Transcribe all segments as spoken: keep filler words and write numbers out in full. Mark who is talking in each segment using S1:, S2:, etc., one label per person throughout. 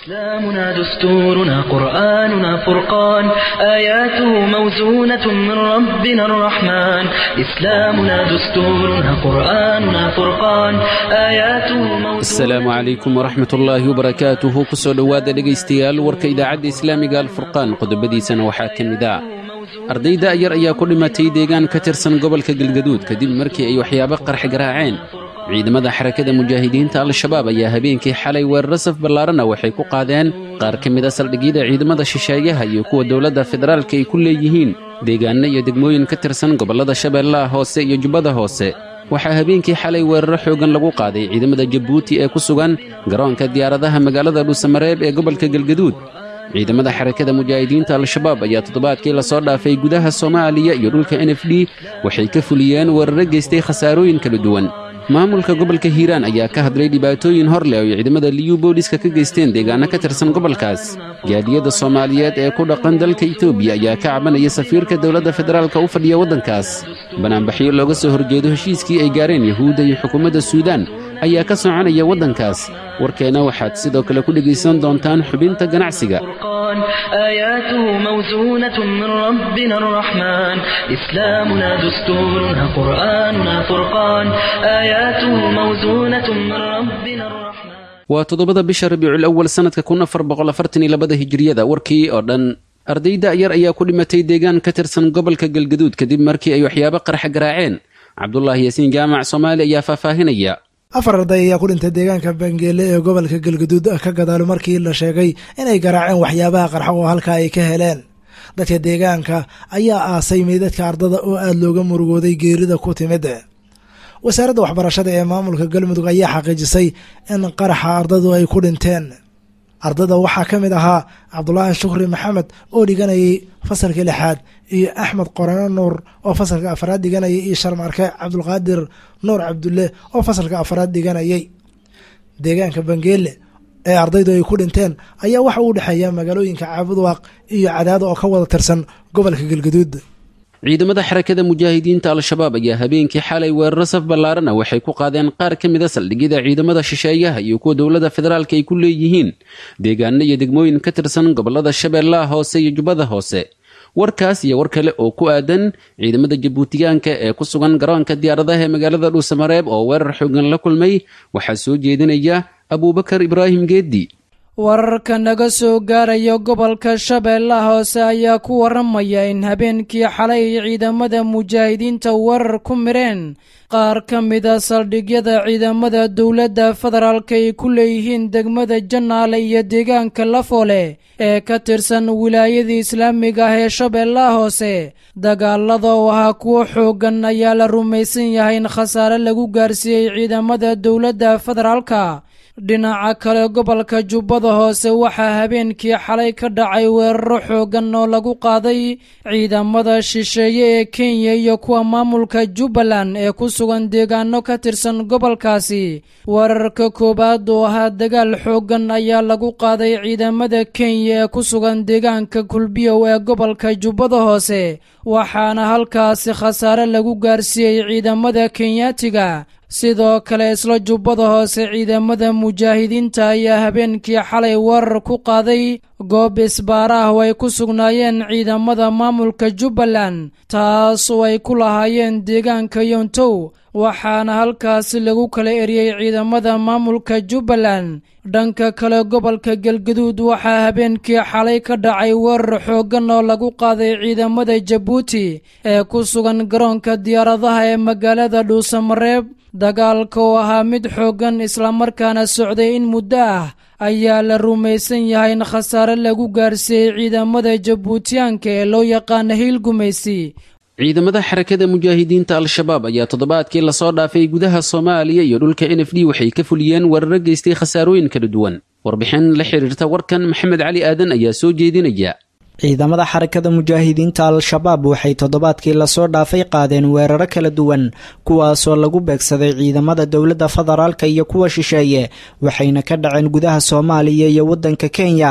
S1: إسلامنا دستورنا قرآننا فرقان آياته موزونة من ربنا الرحمن إسلامنا دستورنا قرآننا فرقان آياته موزونة.
S2: السلام عليكم ورحمة الله وبركاته. كسو دوادا دغيستيال ورka idaacada islaamiga alfurqaan qodobadiisana waxaa ka mid ah ardayda ayar ayaa ku dhimatay deegaan ka tirsan gobolka galgaduud kadib markii ay waxyaabo qarx garaaceen. ciidamada xarakada mujaahidiinta al-shabaab ayaa habeenkii xalay weerar saf ballaarana waxay ku qaadeen qaar ka mid ah saldhigyada ciidamada shisheeyaha iyo kuwa dowladda federaalka ay ku leeyihiin deegaano iyo degmooyin ka tirsan gobollada shabeellaha hoose iyo jubbada hoose. waxaa habeenkii xalay weeraro xoogan lagu qaaday ciidamada jabuuti ee ku sugan garoonka diyaaradaha magaalada dhuusamareeb ee gobolka galgaduud. ciidamada xarakada mujaahidiinta al-shabaab ayaa toddobaadkii la soo dhaafay gudaha soomaaliya iyo dhulka n f d waxay ka fuliyeen weeraro geystay khasaarooyin kala duwan. maamulka gobolka hiiraan ayaa ka hadlay dhibaatooyin hor leh oo ciidamada liyu booliska ka geysteen deegaano ka tirsan gobolkaas. gaadiyada soomaaliyeed ee ku dhaqan dalka itoobiya ayaa ka cabanaya safiirka dowladda federaalka u fadhiya waddankaas. banaanbaxyo looga soo horjeedo heshiiskii ay gaareen yahuudda iyo xukuumadda suudaan ayaa ka soconaya waddankaas. warkeena waxaad sidoo kale ku dhegaysan doontaan xubinta ganacsiga.
S1: آياته موزونة من ربنا الرحمن إسلامنا دستورنا قرآننا فرقان آياته موزونة من ربنا الرحمن.
S2: waa toddobada bisha rabiicul awal sanadka kun afar boqol afartan iyo labada hijriyada. warkii oo dhan ardayda ayar ayaa ku dhimatay deegaan ka tirsan gobolka galgaduud kadib markii ay waxyaabo qarxa garaaceen. cabdullaahi yaasiin jaamac soomaali ayaa faahfaahinaya.
S3: afar arday ayaa ku dhintay deegaanka bangeele ee gobolka galgaduud ka gadaalo markii la sheegay inay garaaceen waxyaabaha qarxa oo halkaa ay ka heleen. dadka deegaanka ayaa aasay meydadka ardada oo aada looga murugooday geerida ku timid. wasaaradda waxbarashada ee maamulka galmudug ayaa xaqiijisay in qaraxa ardadu ay ku dhinteen. ardada waxaa ka mid ahaa cabdulaahi shukri maxamed oo dhiganayay fasalka lixaad iyo axmed qorano nuur oo fasalka afaraad dhiganayay iyo sharmarke cabdulqaadir nuur cabdulle oo fasalka afaraad dhiganayay. deegaanka bangeele ee ardaydu ay ku dhinteen ayaa waxa u dhexeeya magaalooyinka caabudwaaq iyo cadaado oo ka wada tirsan gobolka galgaduud.
S2: ciidamada xarakada mujaahidiinta al-shabaab ayaa habeenkii xalay weeraro saf ballaarana waxay ku qaadeen qaar ka mid a saldhigyada ciidamada shisheeyaha iyo kuwa dowladda federaalka ay ku leeyihiin deegaano iyo degmooyin ka tirsan gobollada shabeellaha hoose iyo jubbada hoose. warkaas iyo war kale oo ku aadan ciidamada jabuutiyaanka ee ku sugan garoonka diyaaradaha ee magaalada dhuusamareeb oo weerar xoogan la kulmay waxaa soo jeedinaya abuubakar ibraahim geeddi.
S4: wararka naga soo gaaraya gobolka shabeellaha hoose ayaa ku waramaya in habeenkii xalay ciidamada mujaahidiinta weerar ku mireen qaar ka mid a saldhigyada ciidamada dowladda federaalka ay ku leeyihiin degmada janaale iyo deegaanka lafoole ee ka tirsan wilaayadii islaamiga ah ee shabeellaha hoose. dagaalada oo ahaa kuwo xoogan ayaa la rumaysan yahay in khasaare lagu gaarsiiyey ciidamada dowladda federaalka. dhinaca kale gobolka jubbada hoose waxaa habeenkii xalay ka dhacay weeraro xoogan oo lagu qaaday ciidamada shisheeye ee kenya iyo kuwa maamulka jubbaland ee ku sugan deegaano ka tirsan gobolkaasi. weerarka koowaad oo ahaa dagaal xoogan ayaa lagu qaaday ciidamada kenya ee ku sugan deegaanka kulbiyow ee gobolka jubbada hoose waxaana halkaasi khasaare lagu gaarsiiyey ciidamada kenyaatiga. sidoo kale isla jubbada hoose ciidamada mujaahidiinta ayaa habeenkii xalay weerar ku qaaday goob isbaara ah oo ay ku sugnaayeen ciidamada maamulka jubbaland taas oo ay ku lahaayeen deegaanka yontow waxaana halkaasi lagu kala eriyey ciidamada maamulka jubbaland. dhanka kale gobolka galgaduud waxaa habeenkii xalay ka dhacay weerar xoogan oo lagu qaaday ciidamada jabuuti ee ku sugan garoonka diyaaradaha ee magaalada dhuusamareeb. dagaalka oo ahaa mid xooggan islamarkaana socday in muddo ah ayaa la rumaysan yahay in khasaare lagu gaarsiiyey ciidamada jabuutiyaanka ee loo yaqaana hiil gumaysi.
S2: ciidamada xarakada mujaahidiinta al-shabaab ayaa toddobaadkii la soo dhaafay gudaha soomaaliya iyo dhulka n f d waxay ka fuliyeen weeraro geystay khasaarooyin kala duwan. warbixin la xiriirta warkan maxamed cali aadan ayaa soo jeedinaya.
S5: ciidamada xarakada mujaahidiinta al-shabaab waxay toddobaadkii lasoo dhaafay qaadeen weeraro kala duwan kuwaasoo lagu beegsaday ciidamada dowladda federaalka iyo kuwa shisheeye waxayna ka dhaceen gudaha soomaaliya iyo waddanka kenya.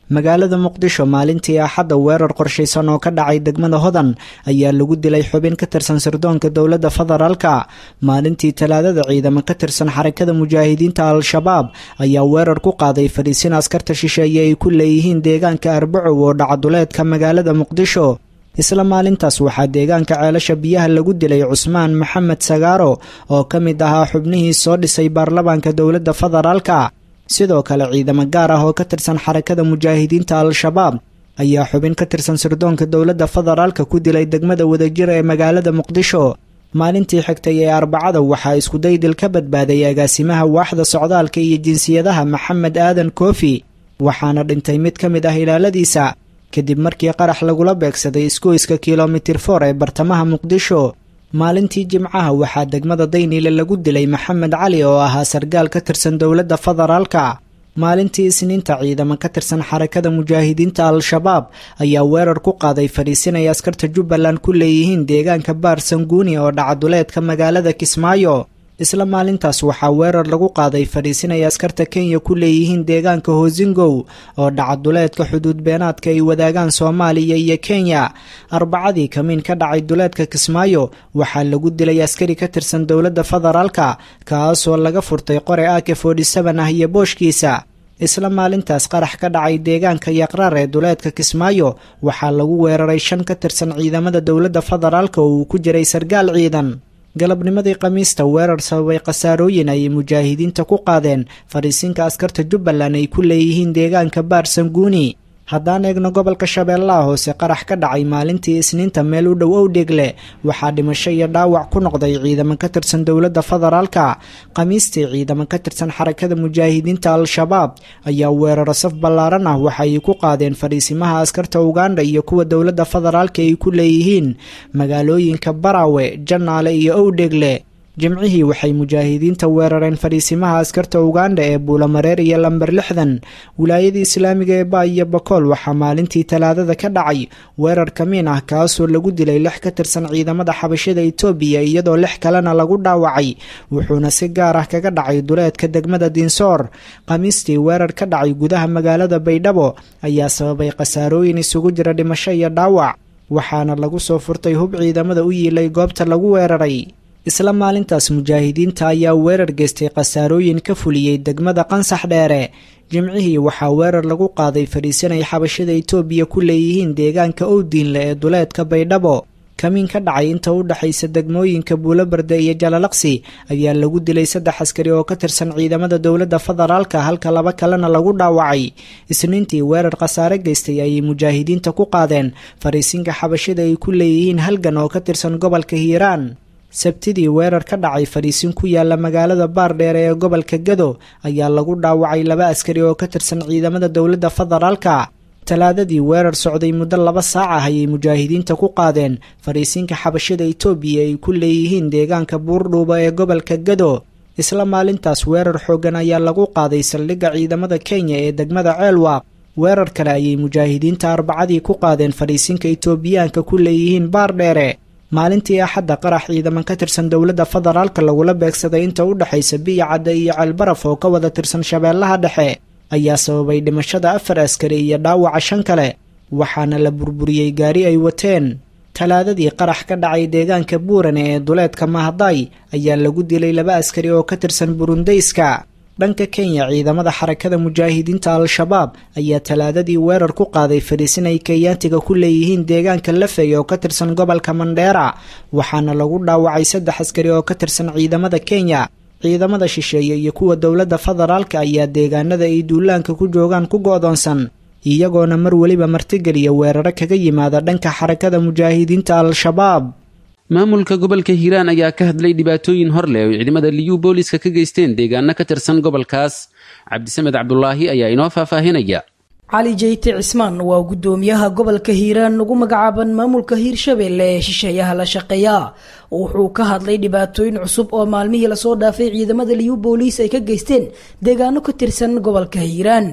S5: magaalada muqdisho maalintii axadda weerar qorshaysan oo ka dhacay degmada hodan ayaa lagu dilay xubin ka tirsan sirdoonka dowladda federaalka. maalintii talaadada ciidamo ka tirsan xarakada mujaahidiinta al-shabaab ayaa weerar ku qaaday fadhiisin askarta shisheeye ay ku leeyihiin deegaanka arbacow oo dhacaduleedka magaalada muqdisho. isla maalintaas waxaa deegaanka ceelasha biyaha lagu dilay cusmaan maxamed sagaaro oo ka mid ahaa xubnihii soo dhisay baarlamaanka dowladda federaalka. sidoo kale ciidamo gaar ah oo ka tirsan xarakada mujaahidiinta al-shabaab ayaa xubin ka tirsan sirdoonka dowladda federaalka ku dilay degmada wadajir ee magaalada muqdisho. maalintii xigtay ee arbacada waxaa iskudaydil ka badbaaday agaasimaha waaxda socdaalka iyo jinsiyadaha maxamed aadan koofi, waxaana dhintay mid ka mid ah ilaaladiisa kadib markii qarax lagula beegsaday isgoyska kilomitir for ee bartamaha muqdisho. maalintii jimcaha waxaa degmada dayniile lagu dilay maxamed cali oo ahaa sargaal ka tirsan dowladda federaalka. maalintii isniinta ciidamo ka tirsan xarakada mujaahidiinta al-shabaab ayaa weerar ku qaaday fadhiisin ay askarta jubbaland ku leeyihiin deegaanka baar sanguuni oo dhacaduleedka magaalada kismaayo. isla maalintaas waxaa weerar lagu qaaday fadhiisin ay askarta kenya ku leeyihiin deegaanka hoosingow oo dhacaduleedka xuduud beenaadka ay wadaagaan soomaaliya iyo kenya. arbacadii kamiin ka dhacay duleedka kismaayo waxaa lagu dilay askari ka tirsan dowladda federaalka kaasoo laga furtay qore ak forty seven ah iyo booshkiisa. isla maalintaas qarax ka dhacay deegaanka yaqraar ee duleedka kismaayo waxaa lagu weeraray shan ka tirsan ciidamada dowladda federaalka oo uu ku jiray sargaal ciidan. galabnimadii khamiista weerar sababay khasaarooyin ayay mujaahidiinta ku qaadeen fadhiisinka askarta jubbaland ay ku leeyihiin deegaanka baar sanguuni. haddaan eegno gobolka shabeellaha hoose qarax ka dhacay maalintii isniinta meel u dhow owdhegle waxaa dhimasho iyo dhaawac ku noqday ciidamo ka tirsan dowladda federaalka. khamiistii ciidamo ka tirsan xarakada mujaahidiinta al-shabaab ayaa weeraro saf ballaaran ah waxa ay ku qaadeen fadhiisimaha askarta uganda iyo kuwa dowladda federaalka ay ku leeyihiin magaalooyinka baraawe, janaale iyo owdhegle. jimcihii waxay mujaahidiinta weerareen fadhiisimaha askarta uganda ee buulamareer iyo lamber lixdan. wilaayadii islaamiga ee baa iyo bakool waxaa maalintii talaadada ka dhacay weerar kamiin ah kaasoo lagu dilay lix ka tirsan ciidamada xabashida itoobiya iyadoo lix kalena lagu dhaawacay, wuxuuna si gaar ah kaga dhacay duleedka degmada dinsoor. khamiistii weerar ka dhacay gudaha magaalada baydhabo ayaa sababay khasaarooyin isugu jira dhimasho iyo dhaawac, waxaana lagu soo furtay hub ciidamada u yiilay goobta lagu weeraray. isla maalintaas mujaahidiinta ayaa weerar geystay khasaarooyin ka fuliyey degmada qansax dheere. jimcihii waxaa weerar lagu qaaday fadhiisin ay xabashada itoobiya ku leeyihiin deegaanka owdiinle ee duleedka baydhabo. kamiin ka dhacay inta u dhexaysa degmooyinka buulobarde iyo jalalaqsi ayaa lagu dilay saddex askari oo ka tirsan ciidamada dowladda federaalka halka laba kalena lagu dhaawacay. isniintii weerar khasaare geystay ayay mujaahidiinta ku qaadeen fadhiisinka xabashada ay ku leeyihiin halgan oo ka tirsan gobolka hiiraan. sabtidii weerar ka dhacay fadhiisin ku yaala magaalada baardheere ee gobolka gado ayaa lagu dhaawacay laba askari oo ka tirsan ciidamada dowladda federaalka. talaadadii weerar socday muddo laba saac ah ayay mujaahidiinta ku qaadeen fadhiisinka xabashada itoobiya ay ku leeyihiin deegaanka buurdhuuba ee gobolka gado. isla maalintaas weerar xooggan ayaa lagu qaaday saldhigga ciidamada kenya ee degmada ceelwaaq. weerar kale ayay mujaahidiinta arbacadii ku qaadeen fadhiisinka itoobiyaanka ku leeyihiin baardheere. maalintii axadda qarax ciidaman ka tirsan dowladda federaalka lagula beegsaday inta u dhexaysa biyo cadda iyo ceelbaraf oo ka wada tirsan shabeellaha dhexe ayaa sababay dhimashada afar askari iyo dhaawaca shan kale, waxaana la burburiyey gaari ay wateen. talaadadii qarax ka dhacay deegaanka buurane ee duleedka mahday ayaa lagu dilay laba askari oo ka tirsan burundeyska. dhanka kenya ciidamada xarakada mujaahidiinta al-shabaab ayaa talaadadii weerar ku qaaday fadhiisin ay kenyaantiga ku leeyihiin deegaanka lafey oo ka tirsan gobolka mandheera, waxaana lagu dhaawacay saddex askari oo ka tirsan ciidamada kenya. ciidamada shisheeye iyo kuwa dowladda federaalka ayaa deegaanada ay duulaanka ku joogaan ku go'doonsan, iyagoona mar weliba martigeliya weeraro kaga yimaada dhanka xarakada mujaahidiinta al-shabaab.
S2: maamulka gobolka hiiraan ayaa ka hadlay dhibaatooyin hor leh oo ciidamada liyu booliska ka geysteen deegaano ka tirsan gobolkaas. cabdisamed cabdulaahi ayaa inoo faahfaahinaya.
S6: cali jeyte cismaan waa gudoomiyaha gobolka hiiraan ugu magacaaban maamulka hiirshabeelle ee shisheeyaha la shaqeeya. wuxuu ka hadlay dhibaatooyin cusub oo maalmihii lasoo dhaafay ciidamada liyu boolis ay ka geysteen deegaano ka tirsan gobolka hiiraan.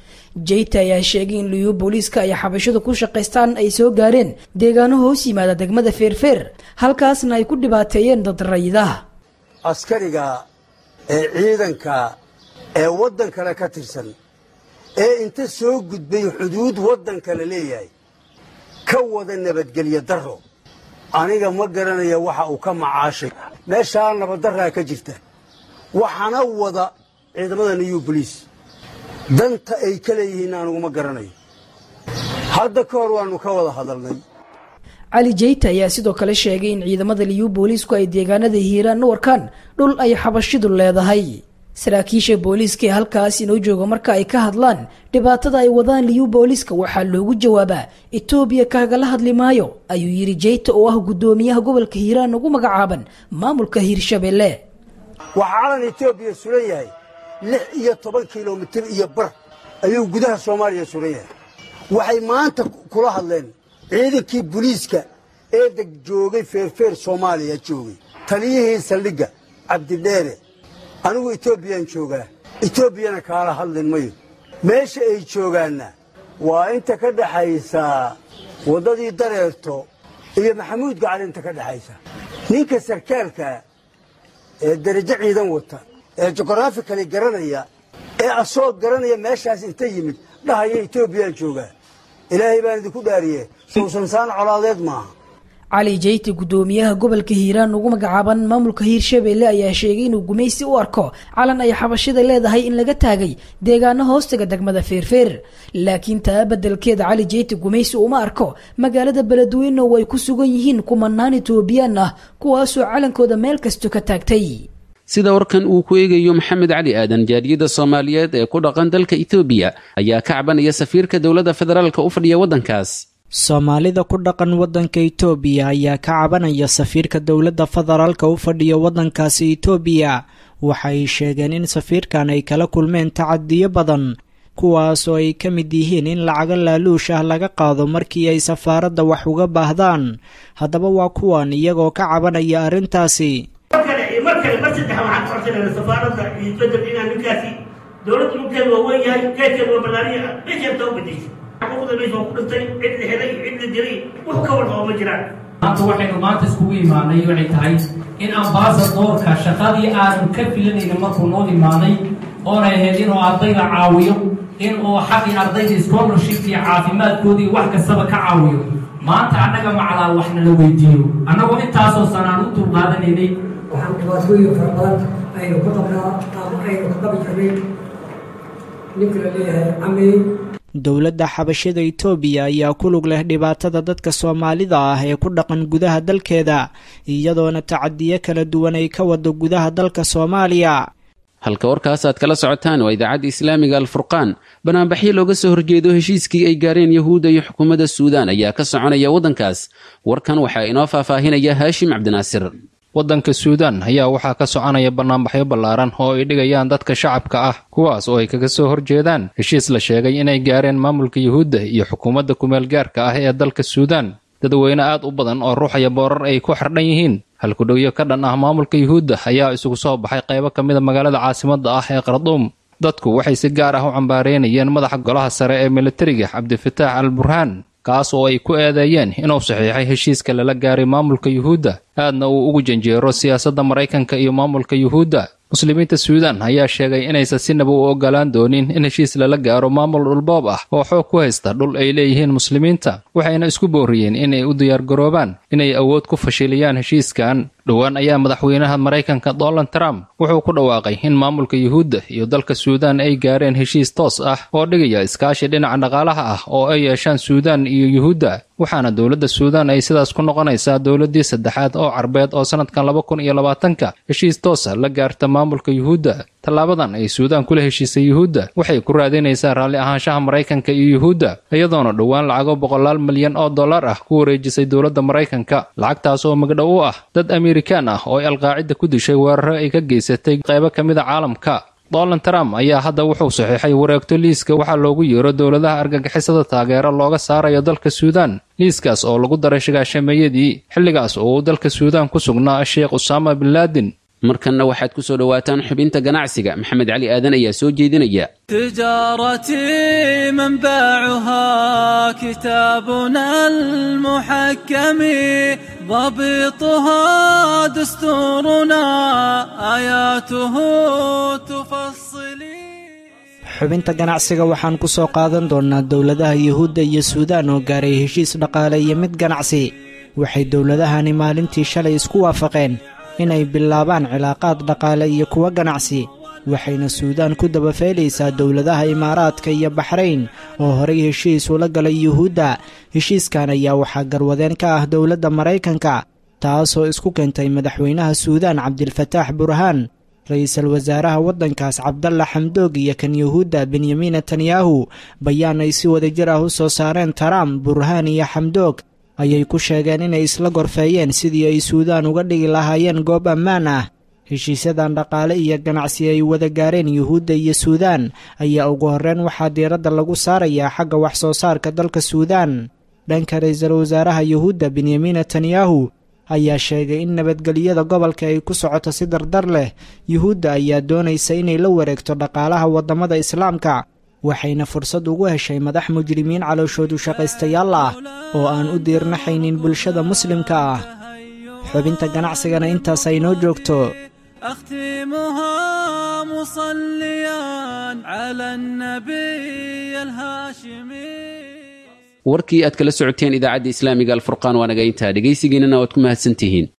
S6: jeyte ayaa sheegay in liyu booliiska ay xabashadu ku shaqaystaan ay soo gaareen deegaano hoos yimaada degmada feerfeer, halkaasna ay ku dhibaateeyeen dad rayida.
S7: askariga ee ciidanka ee waddan kale ka tirsan ee inta soo gudbay xuduud waddanka la leeyahay ka wada nabadgelyo darro aniga ma garanaya waxa uu ka macaashay meeshaa nabaddarraa ka jirta waxaana wada ciidamada new police danta ay ka leeyihiin anugu ma garanayo hadda ka hor waannu ka wada hadalnay
S6: cali jeyte ayaa sidoo kale sheegay in ciidamada liyu booliisku ay deegaanada hiiraan u arkaan dhul ay xabashidu leedahay saraakiisha booliiska ee halkaas inoo jooga marka ay ka hadlaan dhibaatada ay wadaan liyu booliiska waxaa loogu jawaabaa etoobiya kaagala hadli maayo ayuu yidhi jeyte oo ah guddoomiyaha gobolka hiiraan ugu magacaaban maamulka hiirshabelle
S7: waxaa calan etoobiya sulan yahay lix iyo toban kilomitir iyo bar ayuu gudaha soomaaliya sulan yahay waxay maanta kula hadleen ciidankii booliiska ee deg joogay feerfeer soomaaliya joogay taliyihii saldhigga cabdidheere anigu etoobiyaan joogaa etoobiyana kaala hadlin mayo meesha ay joogaanna waa inta ka dhaxaysa waddadii dareerto iyo maxamuud gacal inta ka dhaxaysa ninka sarkaalka ee darajo ciidan wata ee jugraafikali garanaya ee asoo garanaya meeshaas inta yimid dhahaya etoobiyaan joogaa ilaahay baan idinku dhaariye suusansaan colaadeed maaha
S6: cali jeyte guddoomiyaha gobolka hiiraan ugu magacaaban maamulka hiirshabelle ayaa sheegay inuu gumaysi u arko calan ay xabashida leedahay in laga taagay deegaano hoostaga degmada feerfeer laakiin taa beddelkeeda cali jeyte gumaysi uma arko magaalada beledweyne oo ay ku sugan yihiin kumanaan etoobiyaan ah kuwaasoo calankooda meel kasto ka taagtay
S2: sida warkan uu ku eegayo maxamed cali aadan jaariyadda soomaaliyeed ee ku dhaqan dalka etoobiya ayaa ka cabanaya safiirka dowladda federaalka u fadhiya waddankaas
S5: soomaalida ku dhaqan waddanka itoobiya ayaa ka cabanaya safiirka dowladda federaalka u fadhiya waddankaasi itoobiya waxay sheegeen in safiirkan ay kala kulmeen tacadiyo badan kuwaas oo ay ka mid yihiin in lacago laaluush ah laga qaado markii ay safaaradda wax uga baahdaan haddaba waa kuwan iyagoo ka cabanaya arrintaasi
S8: markale mar saddex waxaan codsanayna safaaradda iyo bedel inaan ninkaasi dowladda dhulkeeda waa weyn yahay geedkeeda waa ballaariya meesheeda u bedeshay xuquuqda meesha waa ku dhintay cid la helay cid la dilay wax ka warqabo ma jiraan
S9: maanta waxaynu maanta iskugu imaanay waxay tahay in ambasadoorka shaqadii aanu ka filanayna markuu noo imaaday oonay ahayd inuu ardayda caawiyo inuu xaqii ardayda scholarship iyo caafimaadkoodii wax kastaba ka caawiyo maanta annaga macalaa waxna la weydiiyo annagoo intaasoo sanaan u dulqaadanaynay
S10: waxaan dhibaatooyin fara badan aynu ku qabnaa ama aynu ka qabi jirnay ninka la leeyahay camey
S5: dowladda xabashada itoobiya ayaa ku lug leh dhibaatada dadka soomaalida ah ee ku dhaqan gudaha dalkeeda iyadoona tacadiyo kala duwan ay ka wado gudaha dalka soomaaliya
S2: halka warkaas aad kala socotaan waa idaacadda islaamiga alfurqaan banaanbaxyo looga soo horjeedo heshiiskii ay gaareen yahuudda iyo xukuumadda suudaan ayaa ka soconaya waddankaas warkan waxaa inoo faahfaahinaya haashim cabdinaasir
S11: waddanka suudaan ayaa waxaa ka soconaya bannaanbaxyo ballaaran oo ay dhigayaan dadka shacabka ah kuwaas oo ay kaga soo horjeedaan heshiis la sheegay inay gaareen maamulka yuhuudda iyo xukuumadda kumeel gaarka ah ee dalka suudaan dadweyne aad u badan oo ruuxaya boorar ay ku xardhan yihiin halkudhowyo ka dhan ah maamulka yuhuudda ayaa isugu soo baxay qaybo ka mida magaalada caasimadda ah ee qarduum dadku waxay si gaar ah u cambaareynayeen madaxa golaha sare ee militariga cabdifataax al burhaan kaas oo ay ku eedeeyeen inuu saxiixay heshiiska lala gaaray maamulka yuhuudda aadna uu ugu janjeero siyaasadda maraykanka iyo maamulka yuhuudda muslimiinta suudaan ayaa sheegay inaysan sinaba u ogolaan doonin in heshiis lala gaaro maamul dhulboob ah oo xoog ku haysta dhul ay leeyihiin muslimiinta waxayna isku booriyeen inay u diyaargaroobaan inay awood ku fashiliyaan heshiiskan dhowaan ayaa madaxweynaha maraykanka donald trump wuxuu ku dhawaaqay in maamulka yuhuudda iyo dalka suudaan ay gaareen heshiis toos ah oo dhigaya iskaashi dhinaca dhaqaalaha ah oo ay yeeshaan suudaan iyo yuhuudda waxaana dowladda suudaan ay sidaas ku noqonaysaa dowladdii saddexaad oo carbeed oo sannadkan laba kun iyo labaatanka heshiis toosa la gaarta maamulka yuhuudda tallaabadan ay suudaan kula heshiisay yuhuudda waxay ku raadinaysaa raalli ahaanshaha maraykanka iyo yuhuudda iyadoona dhowaan lacago boqolaal milyan oo dollar ah ku wareejisay dowladda maraykanka lacagtaas oo magdhow u ah dad amerikaan ah oo ay alqaacida ku dishay weeraro ay ka geysatay qaybo ka mid a caalamka donald trump ayaa hadda wuxuu saxiixay wareegto liiska waxaa loogu yeero dowladaha argagixisada taageero looga saarayo dalka suudaan liiskaas oo lagu daray shagaashameeyadii xilligaas oo uu dalka suudaan ku sugnaa sheekh usaama bin laadin
S2: markanna waxaad ku soo dhowaataan xubinta ganacsiga maxamed cali aadan ayaa soo jeedinaya
S12: تجارتي منبعها كتابنا المحكم ضبطها دستورنا آياته تفصلي
S5: xubinta ganacsiga waxaan ku soo qaadan doonnaa dowladaha yuhuudda iyo suudaan oo gaaray heshiis dhaqaale iyo mid ganacsi waxay dowladahani maalintii shalay isku waafaqeen inay bilaabaan cilaaqaad dhaqaale iyo kuwa ganacsi waxayna suudaan ku dabafeelaysaa dowladaha imaaraadka iyo baxrayn oo horay heshiis ula galay yuhuudda heshiiskan ayaa waxaa garwadeen ka ah dowladda maraykanka taasoo isku keentay madaxweynaha suudaan cabdilfataax burhaan ra-iisul wasaaraha waddankaas cabdalla xamdoog iyo kan yuhuudda benyamin netanyahu bayaan ay si wadajir ah u soo saareen trump burhaan iyo xamdoog ayay ku sheegeen inay isla gorfeeyeen sidii ay suudaan uga dhigi lahaayeen goob ammaan ah heshiisyadan dhaqaale iyo ganacsi ay wada gaareen yuhuudda iyo suudaan ayaa ugu horreyn waxaa diiradda lagu saarayaa xagga wax soo saarka dalka suudaan dhanka ra-iisul wasaaraha yuhuudda benyamin netanyahu ayaa sheegay in nabadgelyada gobolka ay ku socoto si dardar leh yuhuudda ayaa doonaysa inay la wareegto dhaqaalaha waddamada islaamka waxayna fursad ugu heshay madax mujrimiin calooshoodu shaqaystayaal ah oo aan u diirnaxaynin bulshada muslimka ah xubinta ganacsigana intaas ay noo joogto
S12: أختمها مصليا على النبي الهاشمي
S2: warkii aad kala socoteen idaacadda islaamiga alfurqaan waa naga intaa dhegaysigiinana waad ku mahadsantihiin